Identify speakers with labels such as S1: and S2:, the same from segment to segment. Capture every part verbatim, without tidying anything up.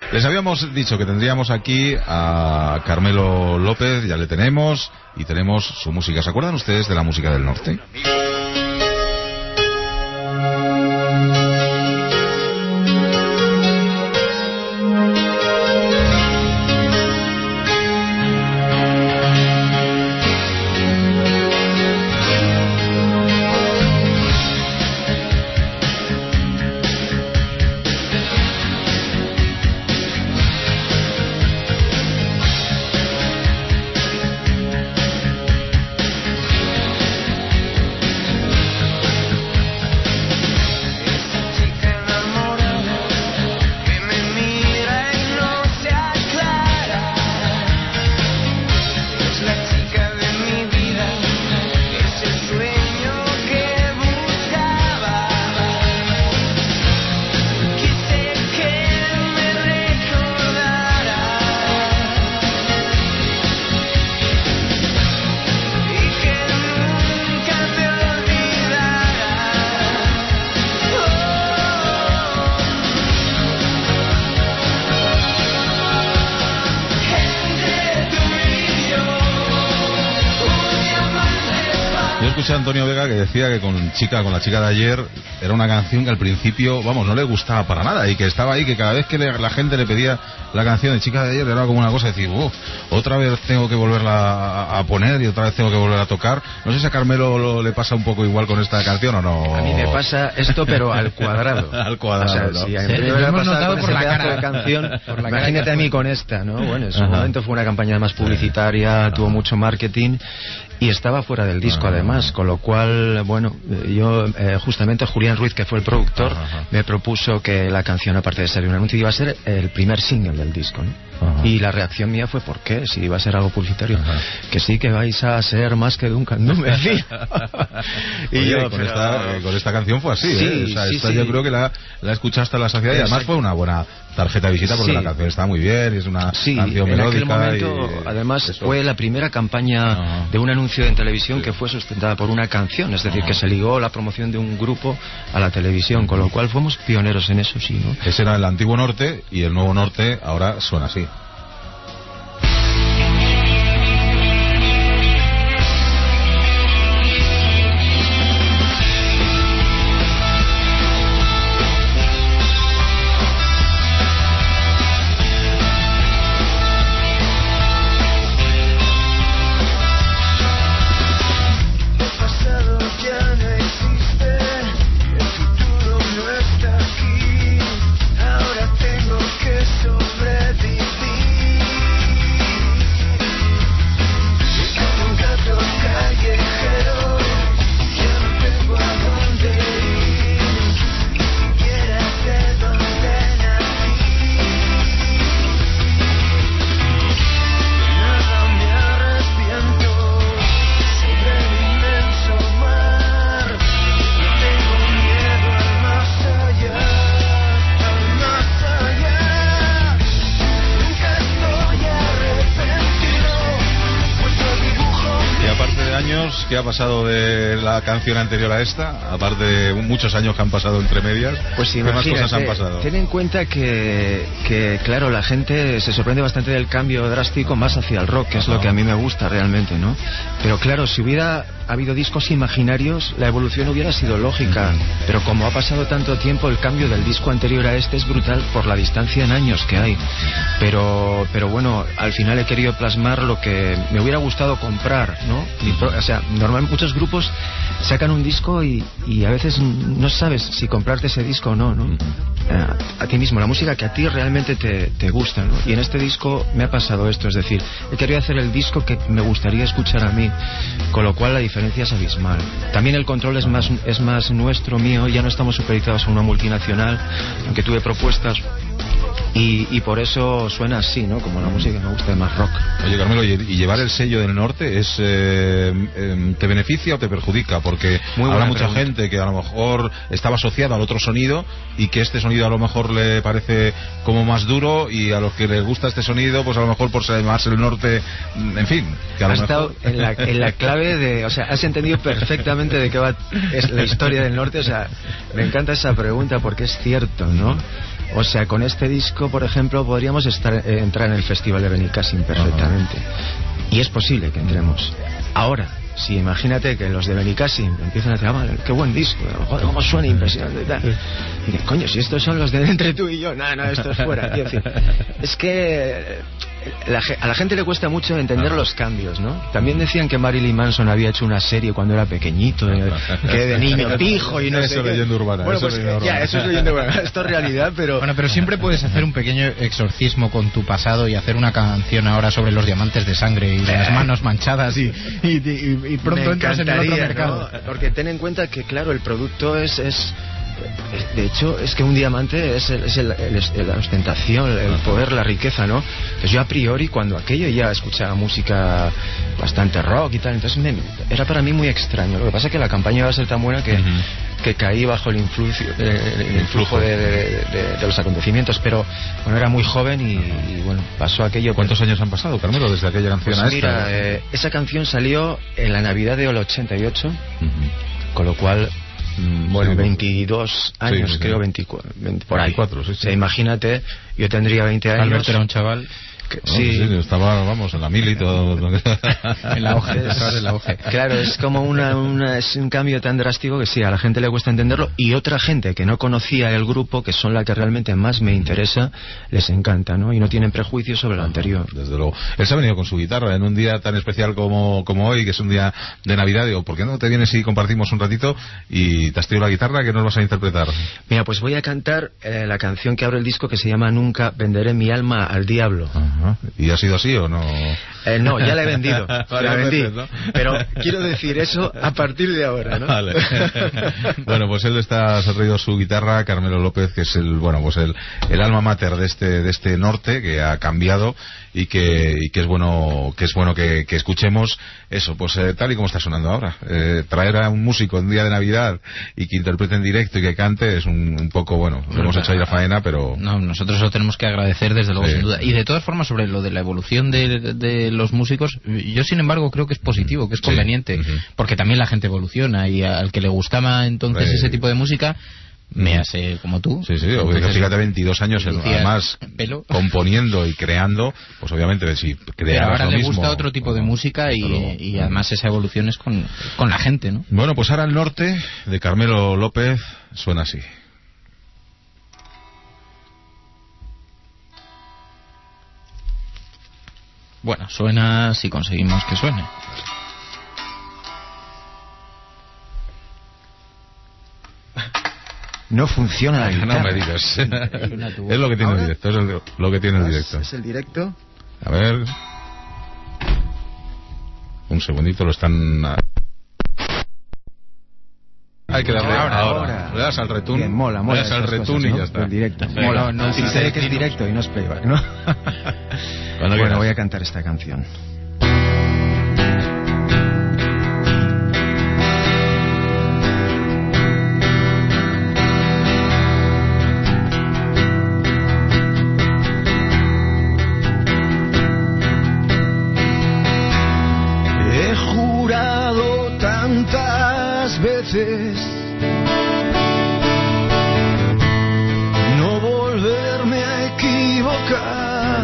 S1: Les habíamos dicho que tendríamos aquí a Carmelo López, ya le tenemos, y tenemos su música. ¿Se acuerdan ustedes de la música del norte? Antonio Vega, que decía que con chica con la chica de ayer era una canción que al principio, vamos, no le gustaba para nada, y que estaba ahí, que cada vez que le, la gente le pedía la canción de chica de ayer era como una cosa de decir, uff, otra vez tengo que volverla a, a poner y otra vez tengo que volver a tocar. No sé si a Carmelo lo, le pasa un poco igual con esta canción o no.
S2: A mí me pasa esto, pero al cuadrado.
S1: Al cuadrado,
S2: o sea,
S1: ¿no?
S2: Si a
S3: sí,
S2: mí me
S3: lo hemos
S2: pasado
S3: notado
S2: con
S3: por la cara
S2: de canción,
S3: por la
S2: imagínate
S3: cara
S2: a mí con esta, ¿no? Bueno, en su
S1: Ajá.
S2: momento fue una campaña más publicitaria, Ajá. tuvo mucho marketing y estaba fuera del disco Ajá. además, con lo cual, bueno, yo eh, justamente Julián Ruiz, que fue el productor, Ajá. me propuso que la canción, aparte de ser un anuncio, iba a ser el primer single del disco, ¿no? Ajá. Y la reacción mía fue, ¿por qué? Si iba a ser algo publicitario. Ajá. Que sí, que vais a ser más que un candombe.
S1: y Oye, yo, con, pero... esta, eh, con esta canción fue así, sí, ¿eh? O sea,
S2: sí,
S1: esta
S2: sí.
S1: yo creo que la, la escuchaste hasta la saciedad y además fue una buena tarjeta de visita porque sí. la canción está muy bien y es una
S2: sí,
S1: canción
S2: en
S1: melódica.
S2: Aquel momento,
S1: y,
S2: además,
S1: eso.
S2: fue la primera campaña Ajá. de un anuncio en televisión sí. que fue sustentada por una canción, es decir, Ajá. que se ligó la promoción de un grupo a la televisión, con lo cual fuimos pioneros en eso, sí, ¿no?
S1: Ese era el antiguo norte y el nuevo norte ahora suena así. ¿Qué ha pasado de la canción anterior a esta? Aparte de muchos años que han pasado entre medias,
S2: pues
S1: ¿qué más cosas han pasado?
S2: Ten en cuenta que, que, claro, la gente se sorprende bastante del cambio drástico más hacia el rock, que es lo que a mí me gusta realmente, ¿no? Pero claro, si hubiera habido discos imaginarios, la evolución hubiera sido lógica. Pero como ha pasado tanto tiempo, el cambio del disco anterior a este es brutal por la distancia en años que hay. Pero, pero bueno, al final he querido plasmar lo que me hubiera gustado comprar, ¿no? Mi pro, o sea, normalmente muchos grupos sacan un disco y, y a veces no sabes si comprarte ese disco o no, ¿no? A, a ti mismo, la música que a ti realmente te, te gusta, ¿no? Y en este disco me ha pasado esto, es decir, he querido hacer el disco que me gustaría escuchar a mí, con lo cual la diferencia es abismal. También el control es más, es más nuestro, mío, ya no estamos supeditados a una multinacional, aunque tuve propuestas. Y, y por eso suena así, ¿no? Como la música que me gusta de más rock.
S1: Oye, Carmelo, ¿y, y llevar el sello del norte es eh, eh, te beneficia o te perjudica? Porque
S2: Muy
S1: habrá mucha
S2: pregunta.
S1: gente que a lo mejor estaba asociada al otro sonido y que este sonido a lo mejor le parece como más duro, y a los que les gusta este sonido, pues a lo mejor por ser más el norte, en fin. Que a lo
S2: has
S1: mejor...
S2: estado en la, en la clave de, o sea, has entendido perfectamente de qué va es la historia del norte. O sea, me encanta esa pregunta porque es cierto, ¿no? O sea, con este disco, por ejemplo, podríamos estar, eh, entrar en el Festival de Benicàssim perfectamente. Uh-huh. Y es posible que entremos. Ahora, si imagínate que los de Benicàssim empiezan a decir, ah, vale, qué buen disco, joder, cómo suena impresionante y tal. Y dices, coño, si estos son los de Entre tú y yo, no, no, esto es fuera. Quiero decir, es que la, a la gente le cuesta mucho entender los cambios, ¿no? También decían que Marilyn Manson había hecho una serie cuando era pequeñito, de, que de niño pijo y no
S1: eso
S2: sé qué.
S1: Leyenda urbana.
S2: Bueno,
S1: eso
S2: pues
S1: es leyenda
S2: ya,
S1: urbana.
S2: eso es leyenda urbana. Esto es realidad, pero...
S3: Bueno, pero siempre puedes hacer un pequeño exorcismo con tu pasado y hacer una canción ahora sobre los diamantes de sangre y las manos manchadas y, y, y, y pronto
S2: Me
S3: entras en el otro mercado.
S2: ¿no? Porque ten en cuenta que, claro, el producto es... es de hecho, es que un diamante es, el, es el, el, la ostentación, el poder, la riqueza, ¿no? Pues yo a priori, cuando aquello ya escuchaba música bastante rock y tal, entonces me, era para mí muy extraño. Lo que pasa es que la campaña iba a ser tan buena que, uh-huh. que caí bajo el, influjo, eh, el influjo de, de, de, de los acontecimientos, pero bueno, era muy joven y, y bueno, pasó aquello.
S1: ¿Cuántos años han pasado, Carmelo, desde aquella canción
S2: pues
S1: a esta?
S2: Mira, eh, esa canción salió en la Navidad del ochenta y ocho, uh-huh. con lo cual... Bueno, sí, veintidós años, sí, sí, creo, veinticuatro, veinte, por ahí.
S1: veinticuatro, sí, sí.
S2: O sea, imagínate, yo tendría veinte años.
S3: Alberto era un chaval.
S2: Que,
S1: no,
S2: sí.
S1: sí, estaba, vamos, en la mil y todo.
S3: En la hoja, en la hoja.
S2: Claro, es como una, una, es un cambio tan drástico que sí, a la gente le cuesta entenderlo, y otra gente que no conocía el grupo, que son la que realmente más me interesa, les encanta, ¿no? Y no tienen prejuicios sobre lo anterior.
S1: Desde luego. Él se ha venido con su guitarra en un día tan especial como, como hoy, que es un día de Navidad. Digo, ¿por qué no te vienes y compartimos un ratito y te has traído la guitarra que nos vas a interpretar?
S2: Mira, pues voy a cantar eh, la canción que abre el disco, que se llama Nunca venderé mi alma al diablo.
S1: Ajá. ¿Y ha sido así o no?
S2: Eh, no, ya la he vendido. Vale, la vendí. ¿No? Pero quiero decir eso a partir de ahora, ¿no?
S1: Vale. Bueno, pues él está, se ha traído su guitarra, Carmelo López, que es el, bueno, pues el, el alma mater de este, de este norte, que ha cambiado y que, y que es bueno, que es bueno que, que escuchemos eso, pues eh, tal y como está sonando ahora. Eh, traer a un músico en un día de Navidad y que interprete en directo y que cante es un, un poco, bueno, lo hemos hecho ahí la faena, pero...
S3: No, nosotros lo tenemos que agradecer desde luego, sí, sin duda. Y de todas formas, sobre lo de la evolución de, de los músicos, yo sin embargo creo que es positivo, que es conveniente, sí, uh-huh. porque también la gente evoluciona y al que le gustaba entonces sí. ese tipo de música, me hace como tú.
S1: Sí, sí, entonces, fíjate, veintidós años además pelo. componiendo y creando, pues obviamente si creas
S3: ahora
S1: lo
S3: le
S1: mismo,
S3: gusta otro tipo de música y, y además esa evolución es con, con la gente, ¿no?
S1: Bueno, pues ahora el norte de Carmelo López suena así.
S3: Bueno, suena si conseguimos que suene.
S2: No funciona la guitarra.
S1: No me digas. Es lo que tiene el directo, es el, lo que tiene el directo.
S2: ¿Es el directo?
S1: A ver. Un segundito, lo están... Hay que darle ahora. ahora. ahora. Le das al retún.
S2: Bien, mola, mola.
S1: Le das al retún cosas, y
S2: ¿no?
S1: ya está.
S2: El directo.
S3: Sí,
S2: mola.
S3: No, no,
S2: si sé que es directo y no es playback, ¿no? Bueno, bueno voy a cantar esta canción.
S4: He jurado tantas veces no volverme a equivocar,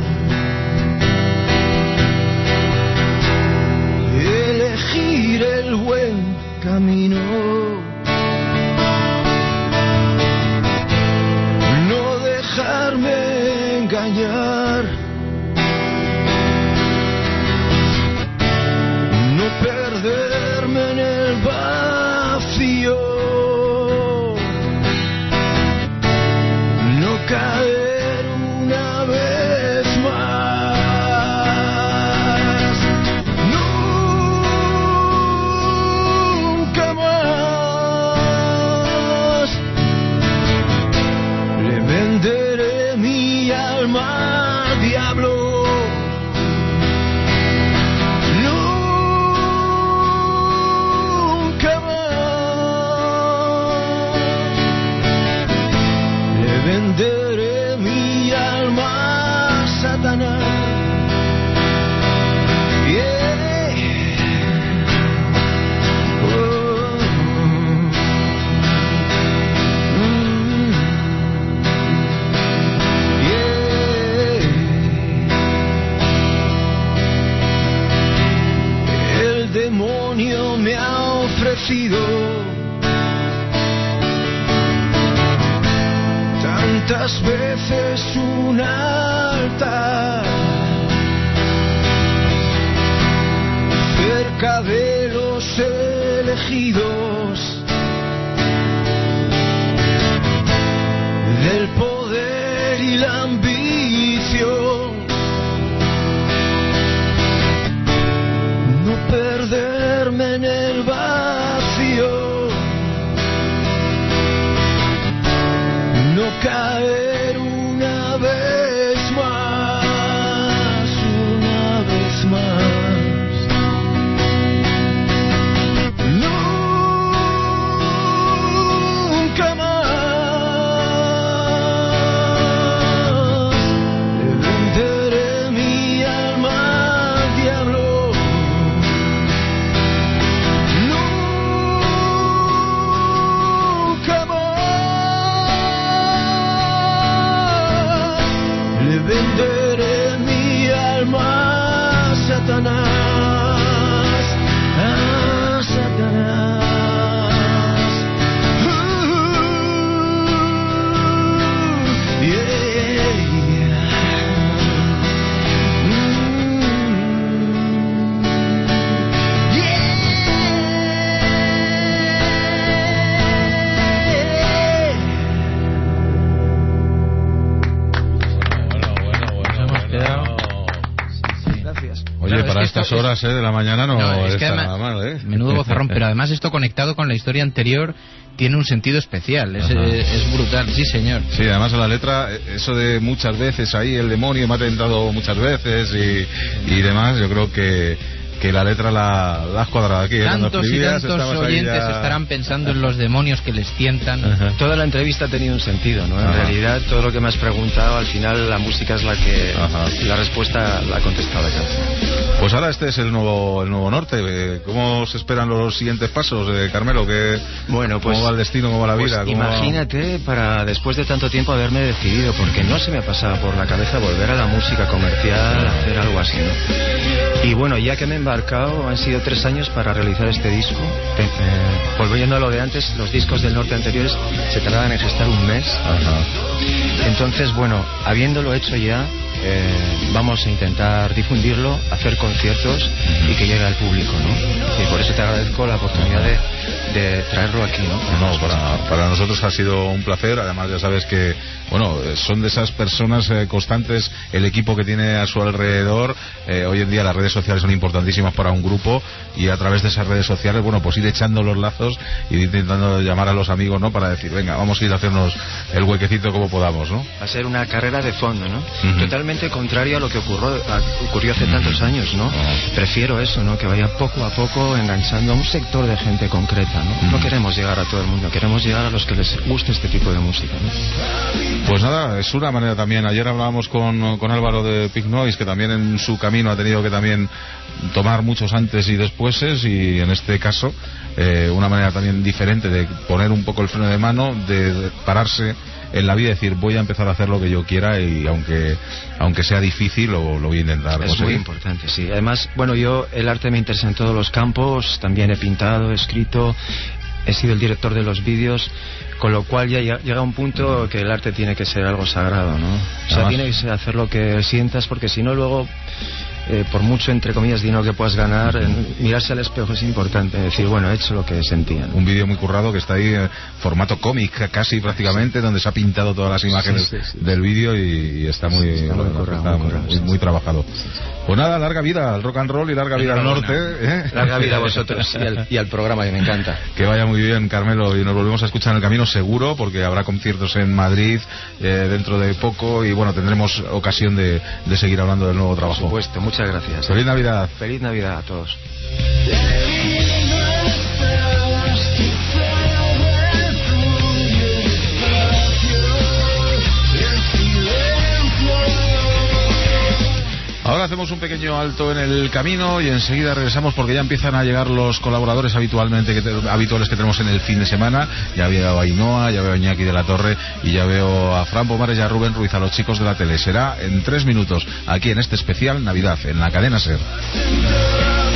S4: elegir el buen camino, no dejarme engañar, no perderme en el vacío, no caer una vez más, nunca más le venderé mi alma al diablo. Venderé mi alma a Satanás. Yeah. Oh. Mm. sido tantas veces un altar cerca de los elegidos del poder y la ambición, no perderme en el vacío, no caer una vez más, una vez más. Nunca más le venderé mi alma al diablo. Nunca más le venderé mi alma a Satanás, a Satanás. Uh, yeah, mm, yeah. Gracias.
S1: Oye,
S3: Claro,
S1: para
S3: es que
S1: estas
S3: esto es-
S1: horas eh, de la mañana no,
S3: No, es que
S1: está
S3: además-
S1: nada mal, ¿eh?
S3: Menudo vocerrón, pero además esto conectado con la historia anterior tiene un sentido especial, es,
S1: Ajá.
S3: es, es brutal, sí señor.
S1: Sí, además en la letra, eh, eso de muchas veces ahí el demonio me ha tentado muchas veces y, y demás, yo creo que, que la letra la, la has cuadrado aquí. ¿eh? Cuando
S3: Tantos y
S1: escribías,
S3: tantos
S1: estabas ahí
S3: oyentes
S1: ya-
S3: estarán pensando en los demonios que les tientan.
S1: Ajá.
S2: Toda la entrevista ha tenido un sentido, ¿no? En
S1: Ajá.
S2: realidad, todo lo que me has preguntado, al final la música es la que...
S1: Ajá.
S2: La respuesta la ha contestado la canción.
S1: Pues ahora este es el nuevo el nuevo norte. eh, ¿Cómo se esperan los siguientes pasos, eh, Carmelo? ¿Qué,
S2: Bueno, pues...
S1: ¿Cómo va el destino? ¿Cómo va la
S2: pues
S1: vida? ¿Cómo va-
S2: imagínate, para después de tanto tiempo haberme decidido, porque no se me pasaba por la cabeza volver a la música comercial, hacer algo así, ¿no? Y bueno, ya que me he embarcado, han sido tres años para realizar este disco. Te- eh, volviendo a lo de antes, los discos del norte anteriores se tardaban en gestar un mes.
S1: Ajá.
S2: Entonces, bueno, habiéndolo hecho ya, eh, vamos a intentar difundirlo, hacer conciertos y que llegue al público, ¿no? Y por eso te agradezco la oportunidad de, de traerlo aquí, ¿no?
S1: No, para, para nosotros ha sido un placer. Además, ya sabes que, bueno, son de esas personas eh, constantes, el equipo que tiene a su alrededor. Eh, hoy en día las redes sociales son importantísimas para un grupo y a través de esas redes sociales, bueno, pues ir echando los lazos y ir intentando llamar a los amigos, ¿no? Para decir, venga, vamos a ir a hacernos el huequecito como podamos, ¿no?
S2: Va a ser una carrera de fondo, ¿no?
S1: Ujú.
S2: Totalmente contrario a lo que ocurrió, a- ocurrió hace tantos años, ¿no?
S1: Oh.
S2: Prefiero eso, ¿no? Que vaya poco a poco enganchando a un sector de gente concreta, ¿no? No
S1: Ujú.
S2: queremos llegar a todo el mundo, queremos llegar a los que les guste este tipo de música, ¿no?
S1: Pues nada, es una manera también. Ayer hablábamos con, con Álvaro de Pig Noise, que también en su camino ha tenido que también tomar muchos antes y despuéses, y en este caso eh, una manera también diferente de poner un poco el freno de mano, de, de pararse en la vida y decir, voy a empezar a hacer lo que yo quiera, y aunque aunque sea difícil lo, lo voy a intentar
S2: Es
S1: conseguir.
S2: muy importante, sí. Además, bueno, yo el arte me interesa en todos los campos, también he pintado, he escrito, he sido el director de los vídeos, con lo cual ya llega llega un punto que el arte tiene que ser algo sagrado, ¿no? O sea,
S1: Además-
S2: tiene que ser hacer lo que sientas, porque si no luego... Eh, por mucho, entre comillas, dinero que puedas ganar, en- mirarse al espejo es importante, decir, bueno, he hecho lo que sentía, ¿no?
S1: Un vídeo muy currado que está ahí, eh, formato cómic casi prácticamente, donde se ha pintado todas las imágenes
S2: Sí, sí, sí.
S1: del vídeo y, y está muy,
S2: Sí, está muy
S1: bueno,
S2: currado,
S1: está
S2: muy
S1: muy,
S2: currado,
S1: muy-
S2: sí,
S1: muy
S2: sí.
S1: trabajado. Pues nada, larga vida al rock and roll y larga vida al norte. ¿eh?
S2: Larga vida a vosotros y al, y al programa, que me encanta.
S1: Que vaya muy bien, Carmelo, y nos volvemos a escuchar en el camino seguro, porque habrá conciertos en Madrid eh, dentro de poco, y bueno, tendremos ocasión de, de seguir hablando del nuevo
S2: Por
S1: trabajo.
S2: supuesto, muchas gracias.
S1: Feliz Navidad.
S2: Feliz Navidad a todos.
S1: Ahora hacemos un pequeño alto en el camino y enseguida regresamos, porque ya empiezan a llegar los colaboradores habitualmente que te- habituales que tenemos en el fin de semana. Ya veo a Ainhoa, ya veo a Iñaki de la Torre y ya veo a Fran Pomares y a Rubén Ruiz, a los chicos de la tele. Será en tres minutos aquí en este especial Navidad en la cadena SER.